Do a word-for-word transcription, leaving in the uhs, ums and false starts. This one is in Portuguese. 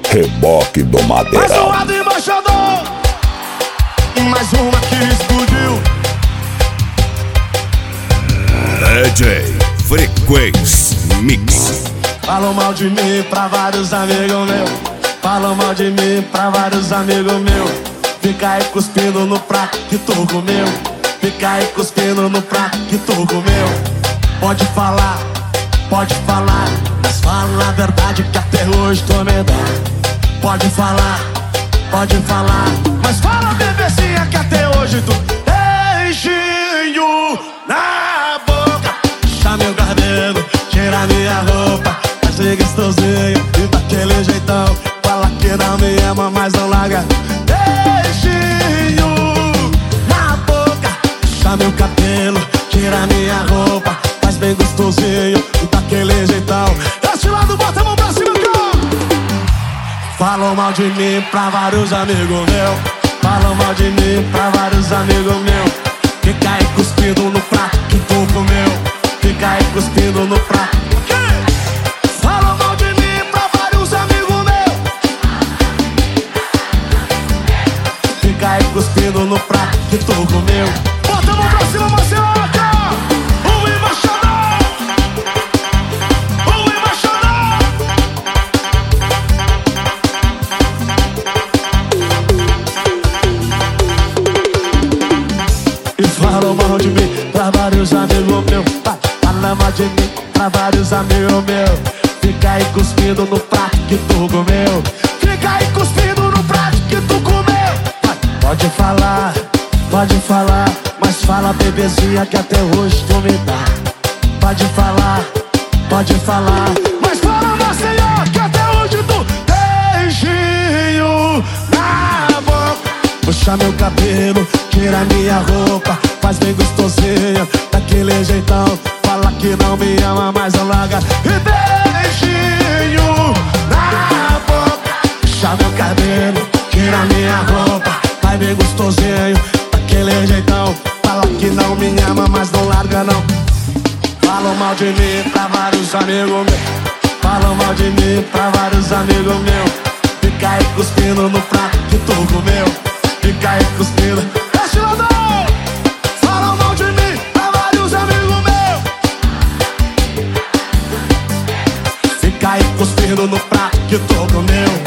Reboque do Madeirão. Mais um lado embaixador, mais uma que explodiu. D J Frequência Mix. Falam mal de mim pra vários amigos meus. Falam mal de mim pra vários amigos meus. Fica aí cuspindo no prato que tu comeu. Fica aí cuspindo no prato que tu comeu. Pode falar, pode falar, mas fala a verdade que até hoje tô medado. Pode falar, pode falar, mas fala, bebezinha, que até hoje tu beijinho na boca. Puxa meu cabelo, tira minha roupa, faz ser gostosinho e daquele jeitão. Fala que não me ama, mas não larga. Beijinho na boca. Puxa meu cabelo, tira minha roupa, faz bem gostosinho e daquele jeitão. Esse lado, bota a mão pra cima, cara. Falam mal de mim pra vários amigos meus. Falam mal de mim pra vários amigos meus. Fica aí cuspindo no prato que tu comeu. Fica aí cuspindo no prato. Falam mal de mim pra vários amigos meus. Fica aí cuspindo no prato que tu comeu. Bota a mão pra cima, Marcelo. Um embaixador, um embaixador. E falam mal de mim pra vários amigos meus. Fala mal de mim pra vários amigos meus. Fica aí cuspindo no prato que tu comeu. Fica aí cuspindo no prato que tu comeu. Pode falar, pode falar, mas fala, bebezinha, que até hoje tu me dá. Pode falar, pode falar, mas fala, Maceió, que até hoje tu beijinho na boca. Puxa meu cabelo, tira minha roupa, faz bem gostosinho daquele jeitão. Fala que não me ama, mas não larga. E beijinho na boca. Puxa meu cabelo, tira minha roupa, faz bem gostosinho daquele jeitão. Fala que não me ama, mas não larga não. Falam mal de mim pra vários amigos meus. Falam mal de mim pra vários amigos meus. Fica aí cuspindo no prato que tu comeu. Fica aí cuspindo. Este lado! Falam mal de mim pra vários amigos meus. Fica aí cuspindo no prato que tu comeu.